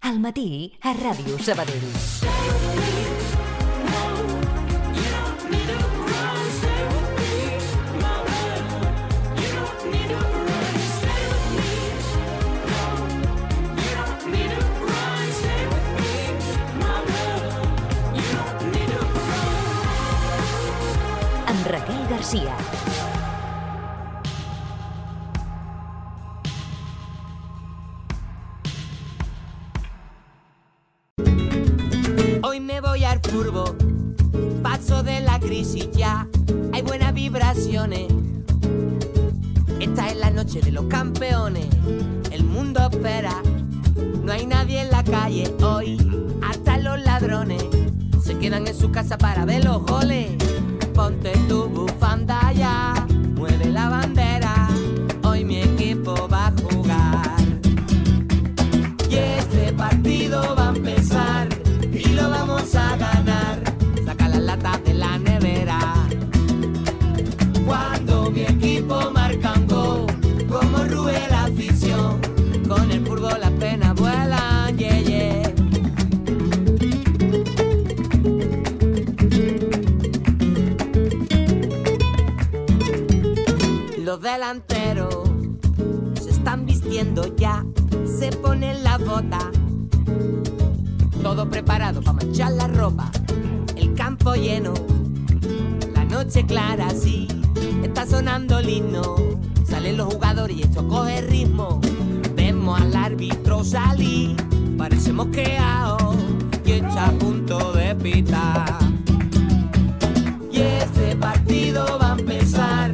Al matí a Ràdio Sabadell. Amb Raquel García. Hoy me voy al furbo, paso de la crisis ya, hay buenas vibraciones. Esta es la noche de los campeones, el mundo espera, no hay nadie en la calle hoy, hasta los ladrones se quedan en su casa para ver los goles. Ponte tu bufanda ya, mueve la bandera, hoy mi equipo va a jugar. Y este partido va a empezar y lo vamos a ganar. Saca las latas de la nevera. Cuando mi equipo marca un gol, como ruge la afición, con el fútbol las penas vuelan, yeah, yeah. Los delanteros se están vistiendo ya, se ponen la bota. Todo preparado para manchar la ropa, el campo lleno, la noche clara, sí, está sonando el himno, salen los jugadores y esto coge ritmo, vemos al árbitro salir, parece mosqueado y está a punto de pitar. Y este partido va a empezar.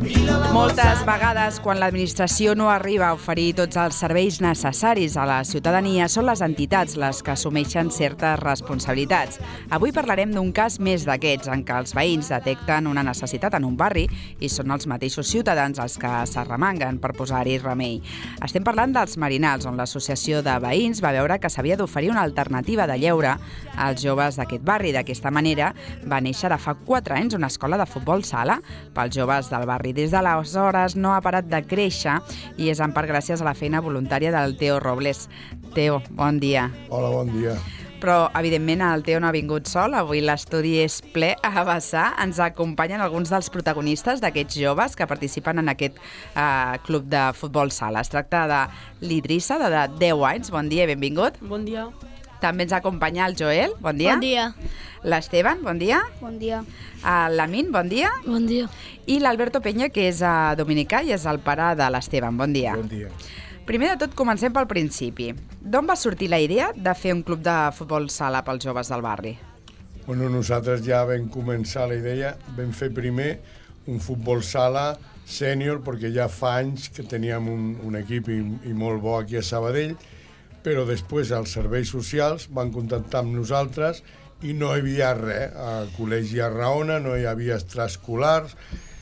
Moltes vegades, quan l'administració no arriba a oferir tots els serveis necessaris a la ciutadania, són les entitats les que assumeixen certes responsabilitats. Avui parlarem d'un cas més d'aquests, en què els veïns detecten una necessitat en un barri i són els mateixos ciutadans els que s'arremanguen per posar-hi remei. Estem parlant dels Merinals, on l'associació de veïns va veure que s'havia d'oferir una alternativa de lleure als joves d'aquest barri. D'aquesta manera va néixer ara fa 4 anys una escola de futbol sala pels joves del barri. Des d'aleshores no ha parat de créixer i és en part gràcies a la feina voluntària del Teo Robles. Teo, bon dia. Hola, bon dia. Però, evidentment, el Teo no ha vingut sol. Avui l'estudi és ple a vessar. Ens acompanyen alguns dels protagonistes d'aquests joves que participen en aquest club de futbol sala. Es tracta de l'Idrissa, de 10 anys. Bon dia i benvingut. Bon dia. També ens acompanya el Joel. Bon dia. Bon dia. L'Esteban, bon dia. Bon dia. L'Amin, bon dia. Bon dia. I l'Alberto Peña, que és dominicà i és el pare de l'Esteban. Bon dia. Bon dia. Primer de tot, comencem pel principi. D'on va sortir la idea de fer un club de futbol sala pels joves del barri? Bueno, nosaltres ja vam començar la idea, vam fer primer un futbol sala sènior, perquè ja fa anys que teníem un equip i molt bo aquí a Sabadell, però després els serveis socials van contactar amb nosaltres i no hi havia res. Al col·legi Arraona no hi havia extraescolars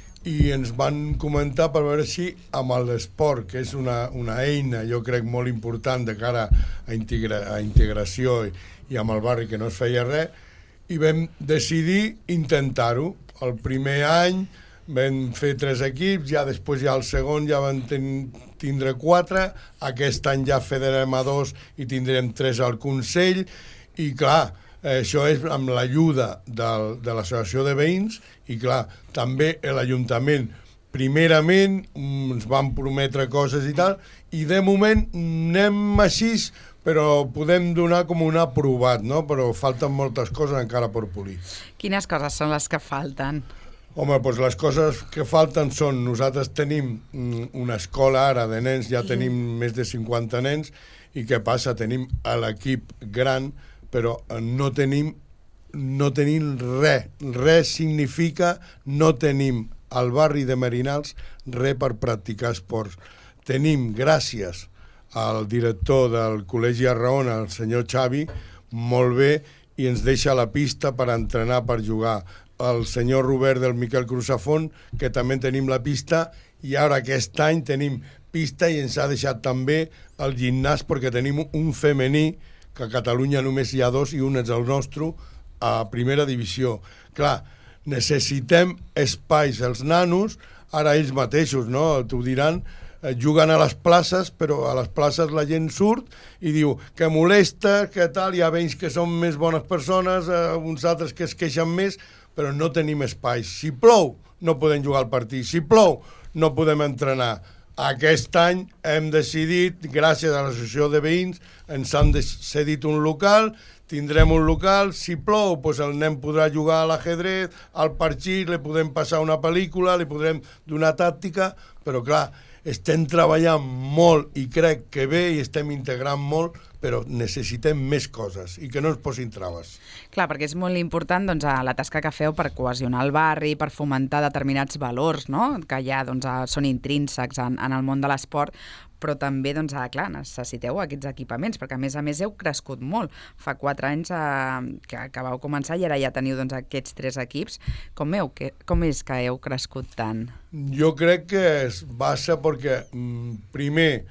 i ens van comentar per veure si amb l'esport, que és una eina, jo crec, molt important de cara a integració i amb el barri que no es feia res, i vam decidir intentar-ho. El primer any vam fer 3 equips, ja després el segon ja van tindre 4, aquest any ja federem a 2 i tindrem 3 al Consell, i clar, això és amb l'ajuda de l'associació de veïns, i clar, també l'Ajuntament primerament ens van prometre coses i tal, i de moment anem així, però podem donar com un aprovat, no? Però falten moltes coses encara per polir. Quines coses són les que falten? Home, doncs les coses que falten són, nosaltres tenim una escola ara de nens, ja tenim més de 50 nens, i què passa? Tenim l'equip gran, però no tenim res. Res significa no tenim al barri de Merinals res per practicar esports. Tenim, gràcies al director del Col·legi Arraona, el senyor Xavi, molt bé, i ens deixa la pista per entrenar, per jugar. El senyor Robert del Miquel Cruzafont, que també tenim la pista, i ara aquest any tenim pista i ens ha deixat també el gimnàs, perquè tenim un femení, que a Catalunya només hi ha 2 i un és el nostre, a primera divisió. Clar, necessitem espais. Els nanos, ara ells mateixos, no? T'ho diran, juguen a les places, però a les places la gent surt i diu que molesta, que tal, hi ha veïns que són més bones persones, uns altres que es queixen més, però no tenim espais. Si plou, no podem jugar al partit. Si plou, no podem entrenar. Aquest any hem decidit, gràcies a l'associació de veïns, ens han cedit un local, tindrem un local, si plou, doncs el nen podrà jugar a l'ajedrez, al parxís, li podem passar una pel·lícula, li podrem donar tàctica, però clar, estem treballant molt i crec que bé i estem integrant molt, però necessitem més coses i que no ens posin traves. Clar, perquè és molt important doncs, la tasca que feu per cohesionar el barri, per fomentar determinats valors, no? Que ja doncs, són intrínsecs en el món de l'esport, però també, doncs, clar, necessiteu aquests equipaments, perquè a més heu crescut molt. Fa 4 anys que vau començar i ara ja teniu doncs, aquests 3 equips. Com és que heu crescut tant? Jo crec que es basa perquè, primer,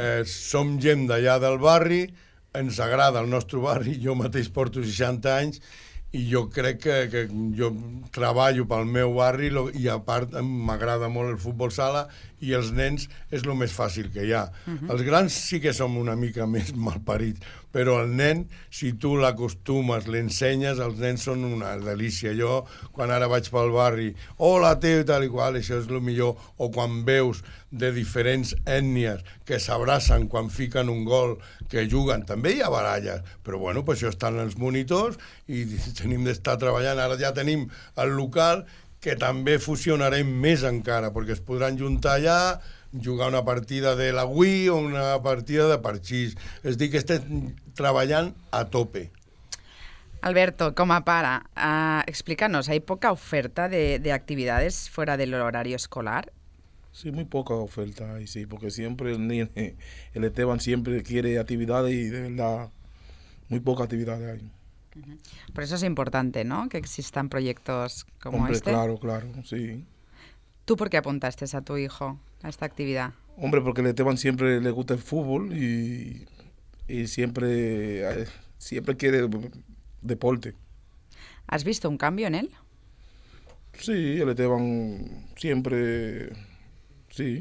som gent d'allà del barri, ens agrada el nostre barri, jo mateix porto 60 anys, i jo crec que jo treballo pel meu barri i a part m'agrada molt el futbol sala i els nens és el més fàcil que hi ha. Els grans sí que som una mica més malparits, però el nen, si tu l'acostumes, l'ensenyes, els nens són una delícia. Jo, quan ara vaig pel barri, hola, teu, tal i qual, això és el millor, o quan veus de diferents ètnies que s'abracen quan fiquen un gol, que juguen, també hi ha baralles, però bueno, per això estan els monitors i tenim d'estar treballant. Ara ja tenim el local, que també fusionarem més encara, perquè es podran juntar allà, jugar una partida de la Wii o una partida de parxís. És dir, que estem treballant a tope. Alberto, como para, explícanos, ¿hay poca oferta de actividades fuera del horario escolar? Sí, muy poca oferta, y sí, porque siempre el Esteban siempre quiere actividades y de verdad muy pocas actividades hay. Por eso es importante, ¿no?, que existan proyectos como este. Claro, sí. ¿Tú por qué apuntaste a tu hijo a esta actividad? Hombre, porque el Esteban siempre le gusta el fútbol y siempre quiere deporte. ¿Has visto un cambio en él? Sí, el Esteban siempre, sí.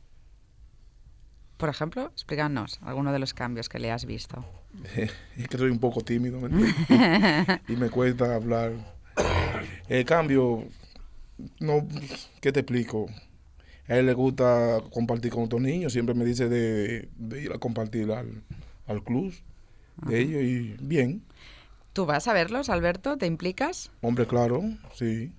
Por ejemplo, explícanos alguno de los cambios que le has visto. Es que soy un poco tímido, y me cuesta hablar. El cambio, no, ¿qué te explico? A él le gusta compartir con otros niños, siempre me dice de ir a compartir al club de ellos y bien. ¿Tú vas a verlos, Alberto? ¿Te implicas? Hombre, claro, sí.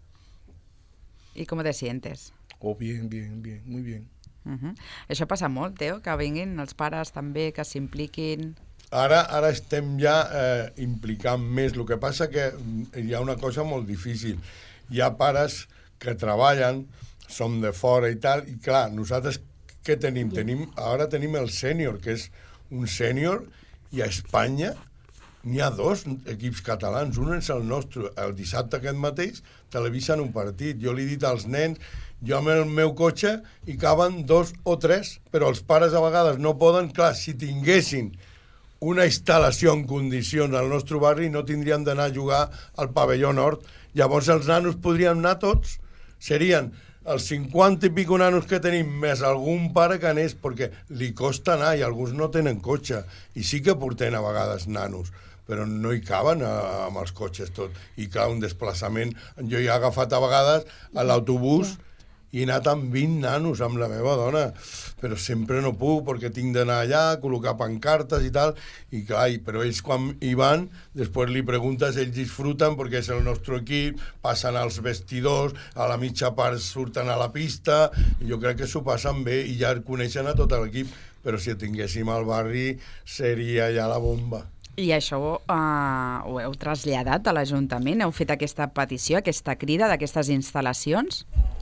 ¿Y cómo te sientes? Oh, bien, muy bien. Això passa molt, Teo, que vinguin els pares també, que s'impliquin. Ara estem ja implicant més. El que passa que hi ha una cosa molt difícil. Hi ha pares que treballen, som de fora i tal, i clar, nosaltres què tenim? Ara tenim el sènior, que és un sènior, i a Espanya n'hi ha 2 equips catalans. Un és el nostre. El dissabte aquest mateix televisen un partit. Jo li he dit als nens, jo amb el meu cotxe hi caben 2 o 3, però els pares a vegades no poden. Clar, si tinguessin una instal·lació en condicions al nostre barri no tindríem d'anar a jugar al pavelló nord. Llavors els nanos podrien anar tots. Serien els 50 i pico nanos que tenim més algun pare que anés, perquè li costa anar i alguns no tenen cotxe. I sí que porten a vegades nanos, però no hi caben amb els cotxes tot. I clar, un desplaçament. Jo he agafat a vegades a l'autobús i he anat amb 20 nanos amb la meva dona, però sempre no puc perquè tinc d'anar allà, col·locar pancartes i tal, i clar, però ells quan hi van, després li preguntes, ells disfruten perquè és el nostre equip, passen als vestidors, a la mitja part surten a la pista, i jo crec que s'ho passen bé i ja coneixen a tot l'equip, però si tinguéssim al barri seria ja la bomba. I això ho heu traslladat a l'Ajuntament? Heu fet aquesta petició, aquesta crida d'aquestes instal·lacions?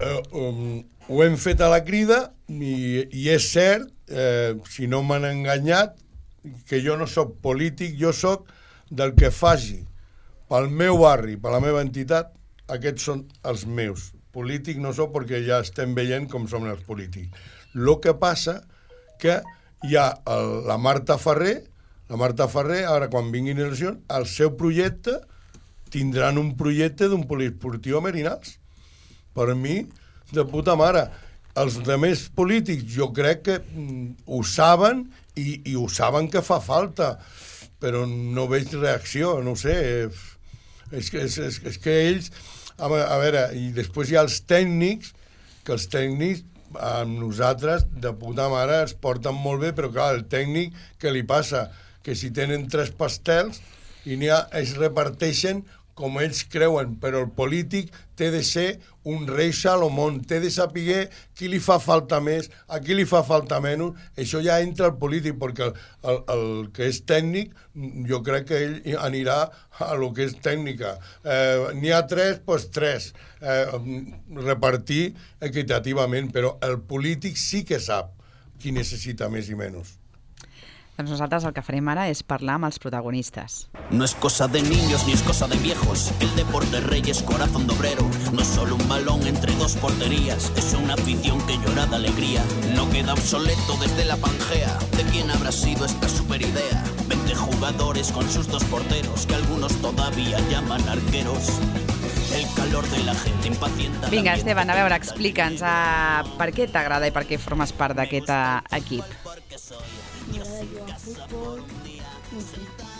Ho hem fet a la crida i és cert, si no m'han enganyat, que jo no sóc polític, jo sóc del que faci pel meu barri, per la meva entitat, aquests són els meus. Polític no sóc perquè ja estem veient com som els polítics. El que passa que hi ha la Marta Ferrer, ara quan vinguin eleccions, el seu projecte tindran un projecte d'un poliesportiu a Merinals. Per mi, de puta mare. els demés polítics jo crec que ho saben i ho saben que fa falta, però no veig reacció, no ho sé. És que ells... A veure, i després hi ha els tècnics, que els tècnics amb nosaltres de puta mare es porten molt bé, però clar, el tècnic, què li passa? Que si tenen 3 pastels i es reparteixen com ells creuen, però el polític té de ser un rei Salomón, té de saber qui li fa falta més, a qui li fa falta menys. Això ja entra el polític, perquè el que és tècnic, jo crec que ell anirà a lo que és tècnica. N'hi ha 3, doncs 3. Repartir equitativament, però el polític sí que sap qui necessita més i menys. Doncs nosaltres el que farem ara és parlar amb els protagonistes. No es cosa de niños ni es cosa de viejos. El deporte rey es corazón de obrero. No es solo un balón entre 2 porterías. Es una afición que llora de alegría. No queda obsoleto desde la Pangea. ¿De quién habrá sido esta superidea? 20 jugadores con sus 2 porteros, que algunos todavía llaman arqueros. El calor de la gente impacienta. Vinga, Esteban, a veure, explica'ns per què t'agrada i per què formes part d'aquest equip. M'agrada jugar a futbol, no sé.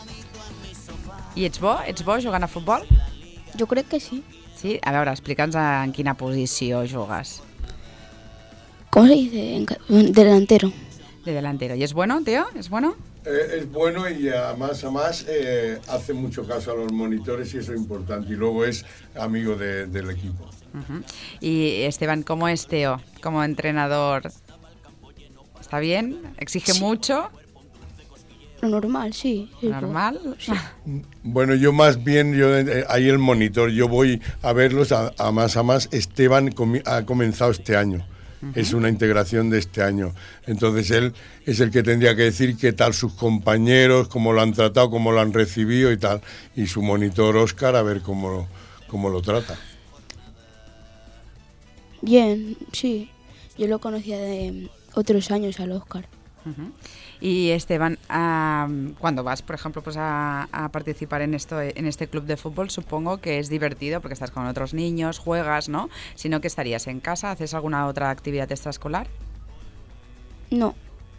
I ets bo? Ets bo jugant a futbol? Jo crec que sí. Sí? A veure, explica'ns en quina posició jugues. ¿Cómo se dice? Delantero. De delantero. ¿Y es bueno, tío? ¿Es bueno? Es bueno y además hace mucho caso a los monitores y eso es importante. Y luego es amigo del equipo. Uh-huh. Y Esteban, ¿cómo es Teo como entrenador? ¿Está bien? ¿Exige mucho? Lo normal, sí. ¿Normal? Sí. Bueno, yo más bien, ahí el monitor, yo voy a verlos, a más. Esteban ha comenzado este año. Es una integración de este año. Entonces él es el que tendría que decir qué tal sus compañeros, cómo lo han tratado, cómo lo han recibido y tal. Y su monitor, Óscar, a ver cómo lo trata. Bien, sí. Yo lo conocía de otros años al Óscar. Uh-huh. Y Esteban, cuando vas, por ejemplo, pues a participar en este club de fútbol, supongo que es divertido porque estás con otros niños, juegas, ¿no? Sino que estarías en casa, ¿haces alguna otra actividad extraescolar? No.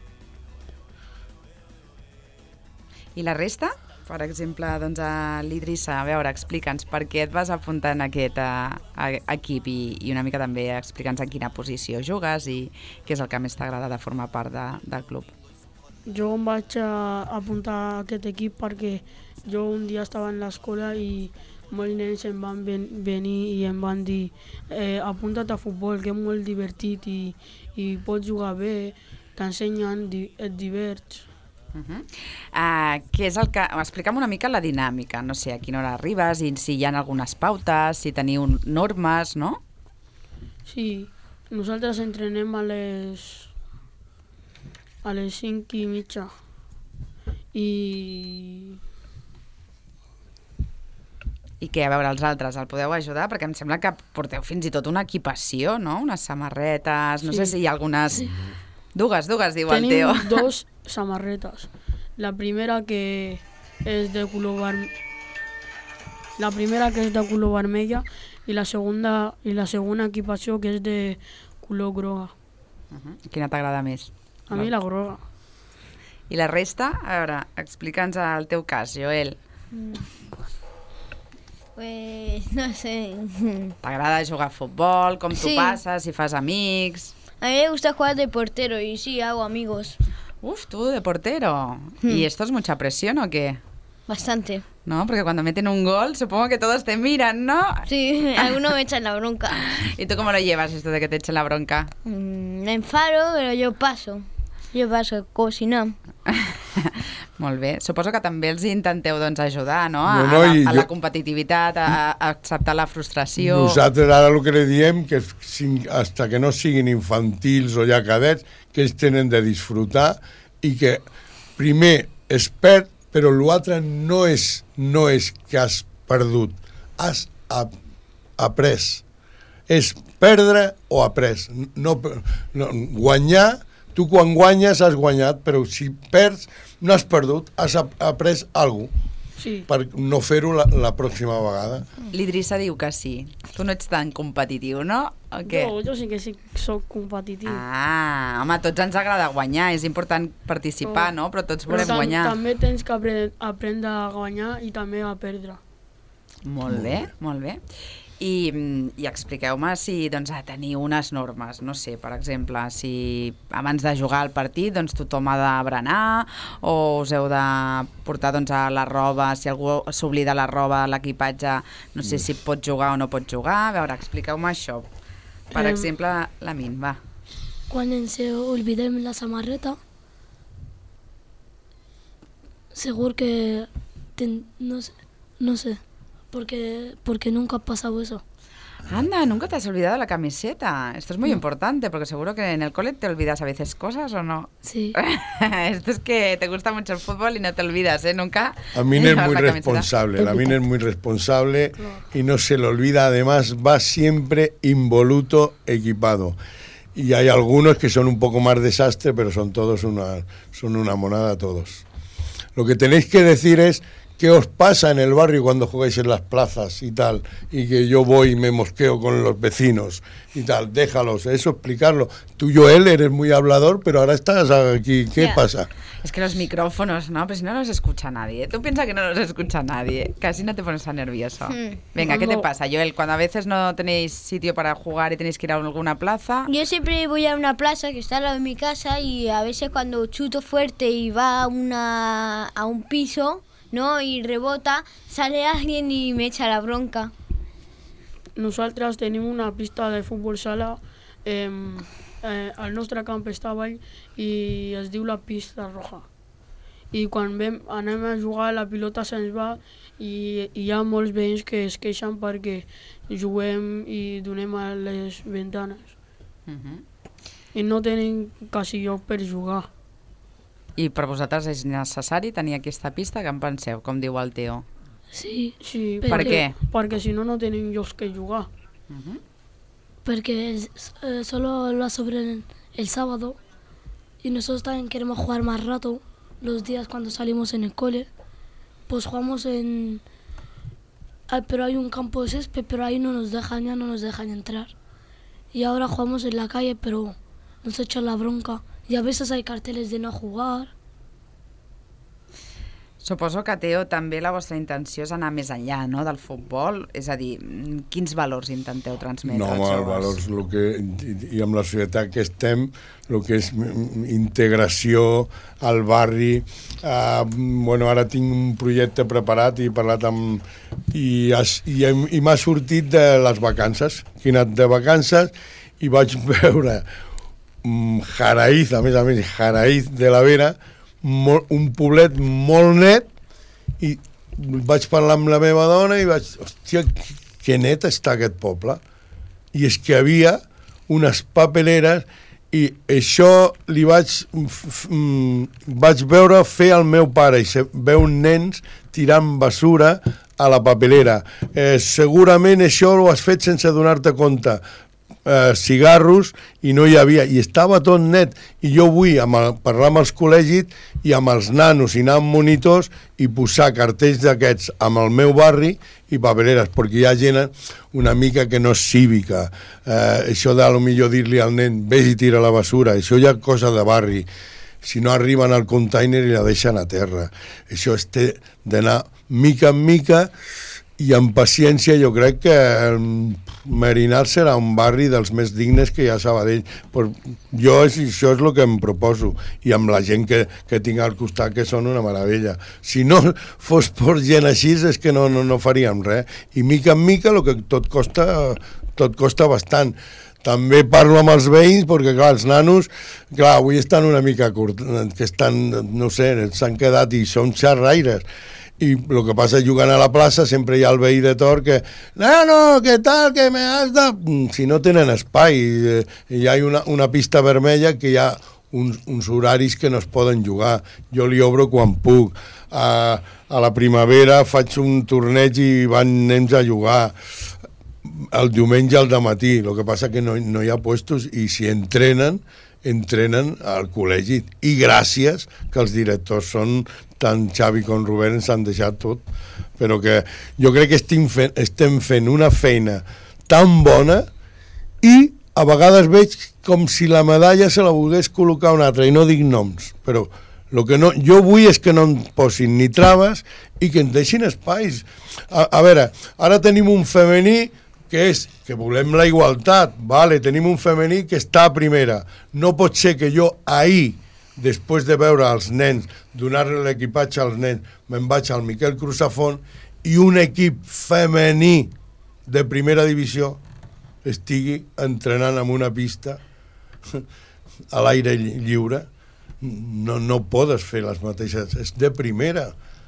I la resta? Per exemple, doncs a l'Idrissa, a veure, explica'ns per què et vas apuntar en aquest equip i una mica també explica'ns en quina posició jugues i què és el que més t'agrada de formar part del club. Jo em vaig apuntar a aquest equip perquè jo un dia estava en l'escola i molts nens em van venir i em van dir apunta't a futbol, que és molt divertit i pots jugar bé, t'ensenyen, et diverts. Què és el que... Explica'm una mica la dinàmica, no sé, a quina hora arribes i si hi ha algunes pautes, si teniu normes, no? Sí, nosaltres entrenem a les 5:30 i què, a veure, els altres, el podeu ajudar? Perquè em sembla que porteu fins i tot una equipació, no? Unes samarretes, no sé si hi ha algunes... Dues, diu el Teo. Tenim 2 samarretes. La primera que és de color vermella i la segona equipació que és de color groga. Quina t'agrada més? A mi la groga. I la resta? A veure, explica'ns el teu cas, Joel. Pues no sé. T'agrada jugar a futbol? Com t'ho passes? Si fas amics? A mí me gusta jugar de portero y sí, hago amigos. Uf, tú de portero. ¿Y esto es mucha presión o qué? Bastante. No, porque cuando meten un gol supongo que todos te miran, ¿no? Sí, algunos me echan la bronca. ¿Y tú cómo lo llevas esto de que te echen la bronca? Me enfado, pero yo paso. Jo passo, com si no. Molt bé. Suposo que també els intenteu doncs, ajudar, no? A la competitivitat, a acceptar la frustració. Nosaltres ara el que li diem que hasta que no siguin infantils o ja cadets, que ells tenen de disfrutar i que primer es perd, però l'altre no és que has perdut, has après. És perdre o après. No, guanyar. Tu quan guanyes has guanyat, però si perds no has perdut, has après alguna cosa. Sí. per no fer-ho la pròxima vegada. L'Idrissa diu que sí. Tu no ets tan competitiu, no? O què? Jo sí que soc competitiu. Ah, home, a tots ens agrada guanyar, és important participar, no? Però tots volem guanyar. També tens que aprendre a guanyar i també a perdre. Molt bé, molt bé. I expliqueu-me si teniu unes normes, no sé, per exemple, si abans de jugar al partit tothom ha de berenar o us heu de portar a la roba, si algú s'oblida la roba, l'equipatge, no sé si pot jugar o no pot jugar. A veure, expliqueu-me això. Per exemple, la Min, va. Quan ens oblidem la samarreta, segur que no sé. Porque nunca ha pasado eso. Anda, nunca te has olvidado la camiseta. Esto es muy importante, porque seguro que en el cole te olvidas a veces cosas, ¿o no? Sí. Esto es que te gusta mucho el fútbol y no te olvidas, ¿eh? Nunca. A mí es muy responsable, la Mina es muy responsable y no se le olvida, además va siempre involuto, equipado. Y hay algunos que son un poco más desastre, pero son todos son una monada todos. Lo que tenéis que decir es ¿qué os pasa en el barrio cuando jugáis en las plazas y tal? Y que yo voy y me mosqueo con los vecinos y tal. Déjalos, eso explicarlo. Tú, Joel, eres muy hablador, pero ahora estás aquí. ¿Qué pasa? Es que los micrófonos, ¿no? Pues si no nos escucha nadie. Tú piensas que no nos escucha nadie. Casi no te pones tan nervioso. Venga, ¿qué te pasa, Joel? Cuando a veces no tenéis sitio para jugar y tenéis que ir a alguna plaza... Yo siempre voy a una plaza que está al lado de mi casa y a veces cuando chuto fuerte y va a un piso... ¿no? Y rebota, sale alguien y me echa la bronca. Nosaltres tenim una pista de futbol sala, el nostre camp està avall i es diu la pista roja. I quan anem a jugar la pilota se'ns va i hi ha molts veïns que es queixen perquè juguem i donem a les ventanes. I no tenim quasi lloc per jugar. I per vosaltres és necessari tenir aquesta pista? Què en penseu, com diu el Teo? Sí. Per què? Perquè si no, no tenim llocs que jugar. Porque solo lo abren el sábado y nosotros también queremos jugar más rato los días cuando salimos en el cole. Pues jugamos pero hay un campo de césped, pero ahí no nos dejan entrar. Y ahora jugamos en la calle, pero nos echan la bronca. Y a veces hay carteles de no jugar. Suposo que, Teo, també la vostra intenció és anar més enllà, no?, del futbol. És a dir, quins valors intenteu transmetre als joves? Els valors, i amb la societat que estem, el que és integració al barri. Ara tinc un projecte preparat i he parlat amb... I m'ha sortit de les vacances. He anat de vacances i vaig veure... Jaraíz, a més, Jaraíz de la Vera, un poblet molt net, i vaig parlar amb la meva dona i vaig... Hòstia, que net està aquest poble. I és que hi havia unes papeleres i això li vaig veure fer al meu pare i se veu nens tirant basura a la papelera. Segurament això ho has fet sense donar-te compte. Cigarros i no hi havia, i estava tot net, i jo vull parlar amb els col·legis i amb els nanos i anar amb monitors i posar cartells d'aquests amb el meu barri i papereres, perquè hi ha gent una mica que no és cívica. Això de millor dir-li al nen vés i tira la basura, això ja és cosa de barri. Si no arriben al container i la deixen a terra. Això té d'anar mica en mica i amb paciència. Jo crec que Merinal serà un barri dels més dignes que hi ha a Sabadell. Això és el que em proposo, i amb la gent que tinc al costat, que són una meravella. Si no fos per gent així és que no faríem res. I mica en mica el que tot costa bastant. També parlo amb els veïns, perquè clar, els nanos, avui estan una mica curts, que estan, no sé, s'han quedat i són xerraires. I el que passa jugant a la plaça sempre hi ha el veí de Tor que «Nano, què tal, que me has de...» Si no tenen espai, hi ha una pista vermella que hi ha uns horaris que no es poden jugar. Jo li obro quan puc. A la primavera faig un torneig i van nens a jugar el diumenge al dematí. El que passa que no hi ha puestos, i si entrenen al col·legi. I gràcies que els directors són tant Xavi com Rubén ens han deixat tot, però que jo crec que estem fent una feina tan bona i a vegades veig com si la medalla se la volgués col·locar una altra, i no dic noms, però el que no, jo vull és que no em posin ni traves i que ens deixin espais. A veure, ara tenim un femení que volem la igualtat, vale, tenim un femení que està a primera. No pot ser que jo ahir, després de veure els nens, donar-li l'equipatge als nens, me'n vaig al Miquel Cruzafont i un equip femení de primera divisió estigui entrenant en una pista a l'aire lliure. No podes fer les mateixes, és de primera.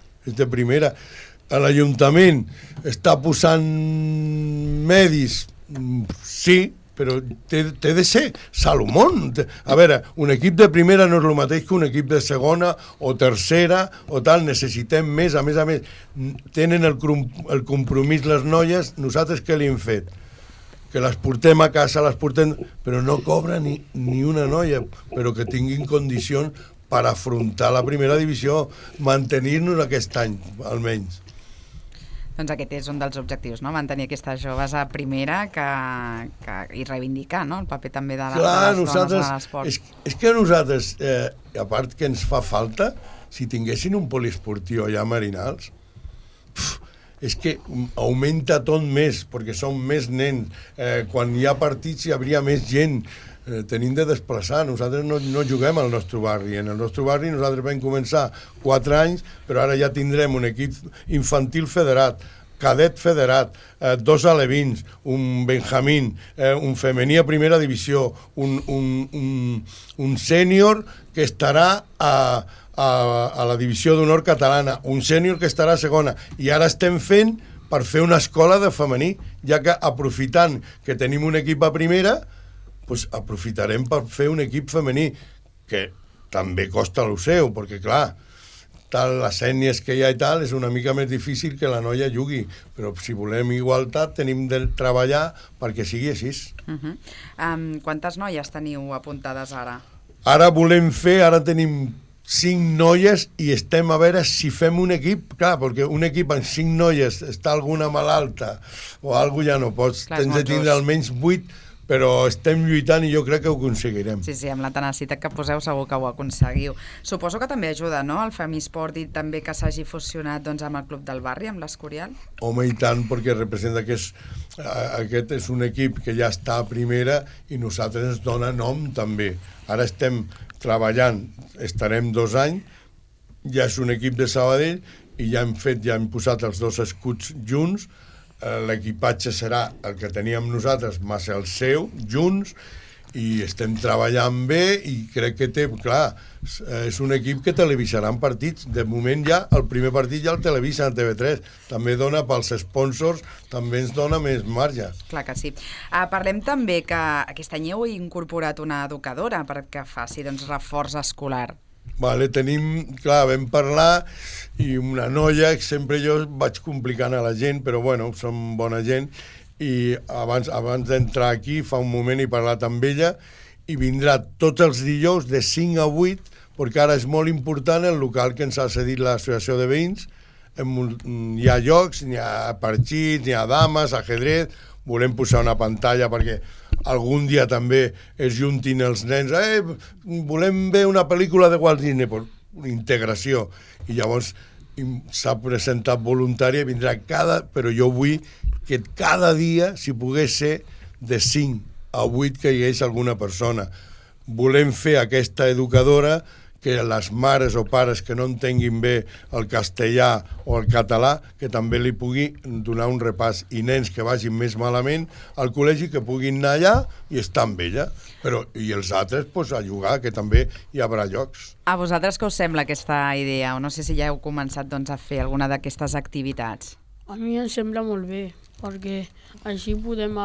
L'Ajuntament està posant medis, sí, però té de ser Salomón. A veure, un equip de primera no és el mateix que un equip de segona o tercera o tal, necessitem més, a més, tenen el compromís les noies, nosaltres què li hem fet? Que les portem a casa, però no cobra ni una noia, però que tinguin condicions per afrontar la primera divisió, mantenir-nos aquest any, almenys. Doncs aquest és un dels objectius, no? Mantenir aquestes joves a primera i reivindicar, no? El paper també de les dones a l'esport. És que nosaltres, a part que ens fa falta, si tinguessin un poliesportiu allà a Merinals, és que augmenta tot més, perquè són més nens. Quan hi ha partits hi hauria més gent. Tenim de desplaçar. Nosaltres no juguem al nostre barri. En el nostre barri nosaltres vam començar 4 anys, però ara ja tindrem un equip infantil federat, cadet federat, 2 alevins, un benjamín, un femení a primera divisió, un sènior que estarà a la divisió d'honor catalana, un sènior que estarà a segona, i ara estem fent per fer una escola de femení, ja que aprofitant que tenim un equip a primera, pues aprofitarem per fer un equip femení, que també costa el seu, perquè clar, tal les ètnies que hi ha i tal, és una mica més difícil que la noia jugui, però si volem igualtat tenim de treballar perquè sigui així. Quantes noies teniu apuntades ara? Ara tenim 5 noies i estem a veure si fem un equip, clar, perquè un equip amb 5 noies està alguna malalta o alguna cosa ja no pots, tens de tindre almenys 8, però estem lluitant i jo crec que ho aconseguirem. Sí, amb la tenacitat que poseu segur que ho aconseguiu. Suposo que també ajuda, no?, el Femisport i també que s'hagi fusionat amb el Club del Barri, amb l'Escorial? Home, i tant, perquè representa que aquest és un equip que ja està a primera i nosaltres ens dona nom també. Ara estem treballant, estarem 2 anys, ja és un equip de Sabadell i ja hem posat els 2 escuts junts. L'equipatge serà el que teníem nosaltres més el seu, junts, i estem treballant bé i crec que és un equip que televisaran partits. De moment ja el primer partit ja el televisa a TV3, també dona pels sponsors, també ens dona més marge. Clar que sí. Parlem també que aquest any heu incorporat una educadora perquè faci reforç escolar. Vale, vam parlar i una noia, sempre jo vaig complicant a la gent, però bueno, som bona gent, i abans d'entrar aquí, fa un moment he parlat amb ella, i vindrà tots els dijous de 5 a 8, perquè ara és molt important el local que ens ha cedit l'associació de veïns. Hi ha llocs, hi ha partits, hi ha dames, ajedrez, volem posar una pantalla perquè algun dia també es juntin els nens, volem veure una pel·lícula de Walt Disney, integració, i llavors s'ha presentat voluntària i vindrà però jo vull que cada dia, si pogués ser, de 5 a 8 que hi hagués alguna persona. Volem fer aquesta educadora que les mares o pares que no entenguin bé el castellà o el català, que també li pugui donar un repàs, i nens que vagin més malament al col·legi que puguin anar allà i estar amb ella, i els altres a jugar, que també hi haurà llocs. A vosaltres què us sembla aquesta idea? O no sé si ja heu començat a fer alguna d'aquestes activitats. A mi em sembla molt bé, perquè així podem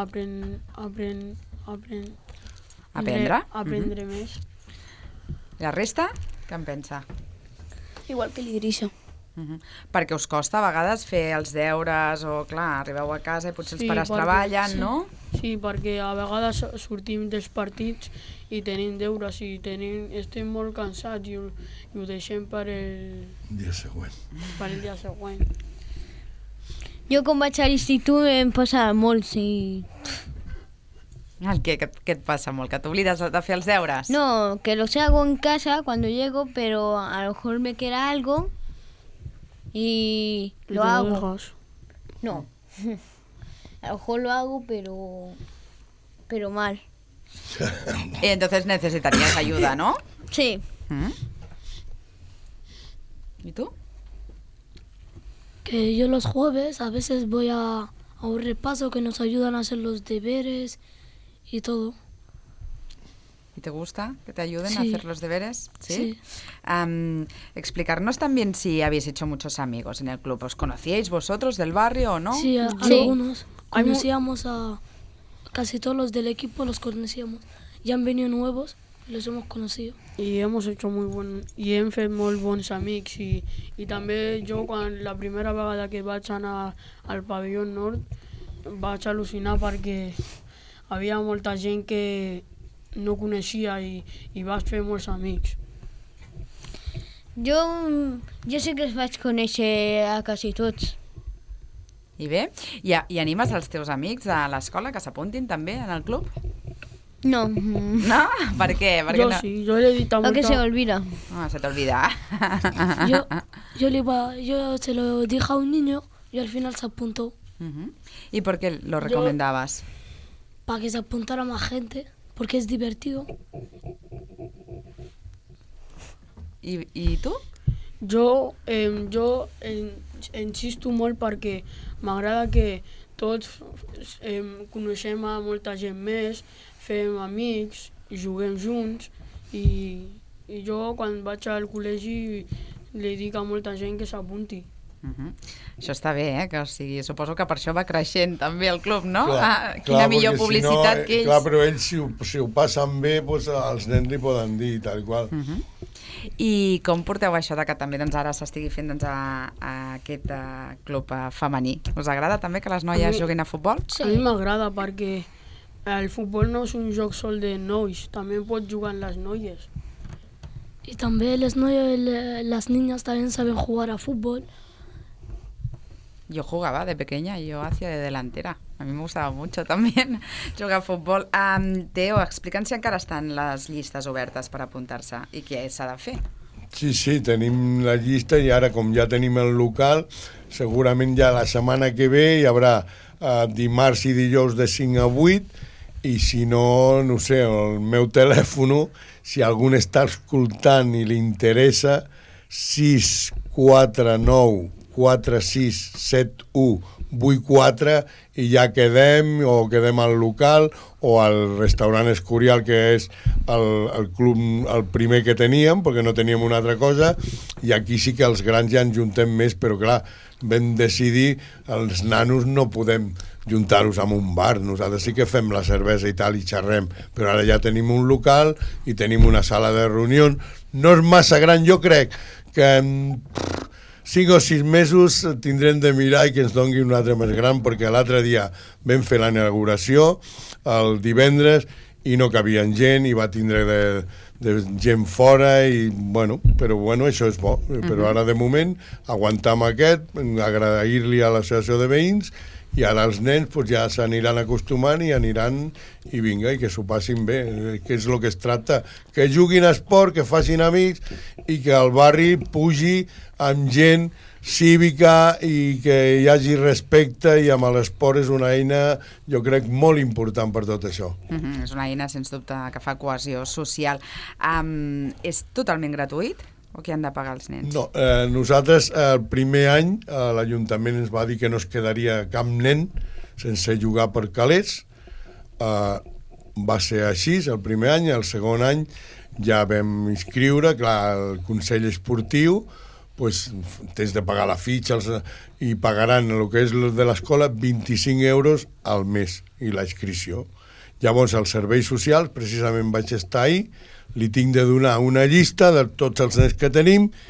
aprendre més. La resta, què en pensa? Igual que l'Idrissa. Perquè us costa a vegades fer els deures o, clar, arribeu a casa i potser els pares treballen, no? Sí, perquè a vegades sortim dels partits i tenim deures i estem molt cansats i ho deixem per el dia següent. Jo quan vaig a l'institut em passa molt, sí. ¿Qué te pasa, molt? ¿Que t'oblides de fer els deures? No, que los hago en casa cuando llego, pero a lo mejor me queda algo y lo hago. No, a lo mejor lo hago, pero mal. Y entonces necesitarías ayuda, ¿no? Sí. ¿Y tú? Que yo los jueves a veces voy a un repaso que nos ayudan a hacer los deberes y todo. ¿Y te gusta que te ayuden a Sí. hacer los deberes? Sí. Explicarnos también si habéis hecho muchos amigos en el club. ¿Os conocíais vosotros del barrio o no? Sí, algunos. Conocíamos a casi todos los del equipo, los conocíamos. Ya han venido nuevos y los hemos conocido. I hemos hecho i hem fet molt bons amics i també jo la primera vegada que vaig anar al pavelló nord vaig al·lucinar perquè havia molta gent que no coneixia i vaig fer molts amics. Jo sí que els vaig conèixer a quasi tots. I bé, i animes els teus amics de l'escola que s'apuntin també en el club? No. ¿No? ¿Por qué? Yo no? Sí, yo le he dicho mucho. Que se olvida. Ah, se te olvida. Yo se lo dije a un niño y al final se apuntó. ¿Y por qué lo recomendabas? Para que se apuntara más gente, porque es divertido. ¿Y tú? Jo insisto molt perquè m'agrada que tots coneixem a molta gent més, fem amics i juguem junts i jo quan vaig al col·legi li dic a molta gent que s'apunti. Això està bé, que o sigui, suposo que per això va creixent també el club, no? Quina millor publicitat que ells. Clar, però ells si ho passen bé, doncs els nens li poden dir tal qual. I com porteu això de que també ara s'estigui fent aquest club femení? Us agrada també que les noies juguin a futbol? Sí. A mi m'agrada perquè el futbol no és un joc sol de nois, també pot jugar les noies. Y también las niñas también saben jugar a fútbol. Yo jugaba de pequeña y yo hacía de delantera. A mí me gustaba mucho también jugar a futbol. Teo, explica'ns si encara estan les llistes obertes per apuntar-se i què s'ha de fer. Sí, tenim la llista i ara com ja tenim el local, segurament ja la setmana que ve hi haurà dimarts i dijous de 5 a 8 i si no, no sé, el meu telèfon, si algú està escoltant i li interessa, 649 467184 i ja quedem al local o al restaurant Escorial, que és el club el primer que teníem, perquè no teníem una altra cosa, i aquí sí que els grans ja en juntem més, però clar, vam decidir, els nanos no podem juntar-los en un bar, nosaltres sí que fem la cervesa i tal i xerrem, però ara ja tenim un local i tenim una sala de reunió, no és massa gran, jo crec que 5 o 6 mesos tindrem de mirar i que ens doni un altre més gran, perquè l'altre dia vam fer la inauguració el divendres i no cabia gent i va tindre de gent fora i però això és bo, però ara de moment aguantam aquest, agrair-li a l'associació de veïns i ara els nens ja s'aniran acostumant i aniran i vinga, i que s'ho passin bé, que és el que es tracta, que juguin a esport, que facin amics i que el barri pugi amb gent cívica i que hi hagi respecte, i amb l'esport és una eina, jo crec, molt important per tot això. És una eina, sens dubte, que fa cohesió social. És totalment gratuït o què han de pagar els nens? No, nosaltres el primer any l'Ajuntament ens va dir que no es quedaria cap nen sense jugar per calés. Va ser així el primer any, el segon any ja vam inscriure, clar, el Consell Esportiu, tens de pagar la fitxa i pagaran el que és de l'escola 25 euros al mes i la inscripció. Llavors els serveis socials, precisament vaig estar ahir, li tinc de donar una llista de tots els nens que tenim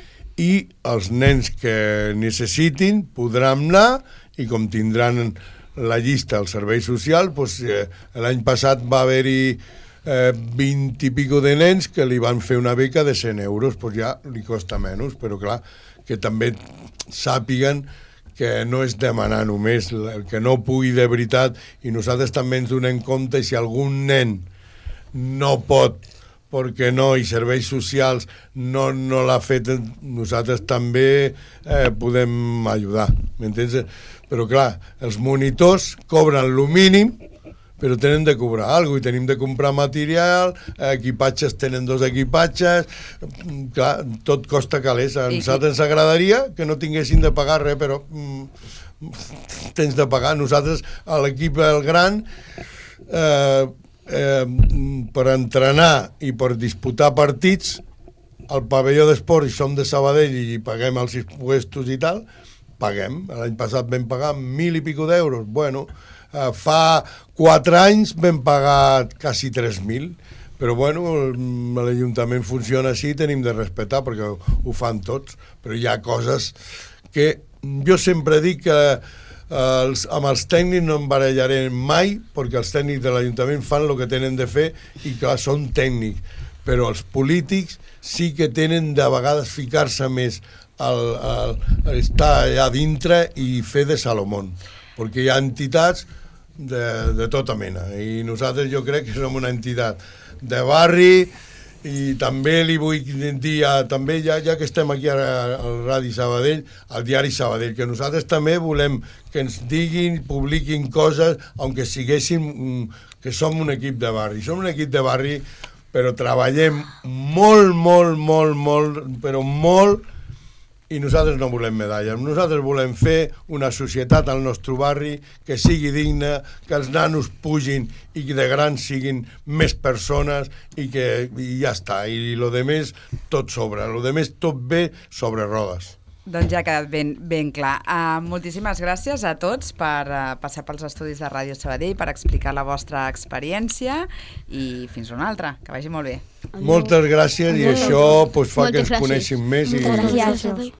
i els nens que necessitin podran anar, i com tindran la llista al servei social, doncs, l'any passat va haver-hi 20 i pico de nens que li van fer una beca de 100 euros, doncs ja li costa menys, però clar, que també sàpiguen que no és demanar només el que no pugui de veritat, i nosaltres també ens donem compte si algun nen no pot perquè no, i serveis socials no l'ha fet, nosaltres també podem ajudar, m'entens? Però clar, els monitors cobren el mínim, però tenen de cobrar alguna cosa, i tenim de comprar material, equipatges, tenen 2 equipatges, clar, tot costa calés. A nosaltres ens agradaria que no tinguessin de pagar res, però tens de pagar. Nosaltres, a l'equip el gran, per entrenar i per disputar partits, al pavelló d'esport, i som de Sabadell i paguem els impuestos i tal, paguem. L'any passat vam pagar 1.000 i pico d'euros. Bueno, fa 4 anys vam pagar quasi 3.000, però bueno, l'Ajuntament funciona així i tenim de respectar perquè ho fan tots, però hi ha coses que jo sempre dic que amb els tècnics no em barallaré mai, perquè els tècnics de l'Ajuntament fan el que tenen de fer i clar, són tècnics, però els polítics sí que tenen de vegades ficar-se més estar allà dintre i fer de Salomón, perquè hi ha entitats de tota mena, i nosaltres jo crec que som una entitat de barri. I també li vull dir, també ja que estem aquí al Radi Sabadell, al diari Sabadell, que nosaltres també volem que ens diguin, publiquin coses, aunque siguéssim que som un equip de barri. Som un equip de barri, però treballem molt, però molt, i nosaltres no volem medalles. Nosaltres volem fer una societat al nostre barri que sigui digna, que els nanos pugin i que de grans siguin més persones i ja està. I el demés tot sobra. El demés tot ve sobre rodes. Doncs ja ha quedat ben clar. Moltíssimes gràcies a tots per passar pels estudis de Ràdio Sabadell, per explicar la vostra experiència, i fins una altra. Que vagi molt bé. Moltes gràcies, i això fa que ens coneixin més. Moltes gràcies.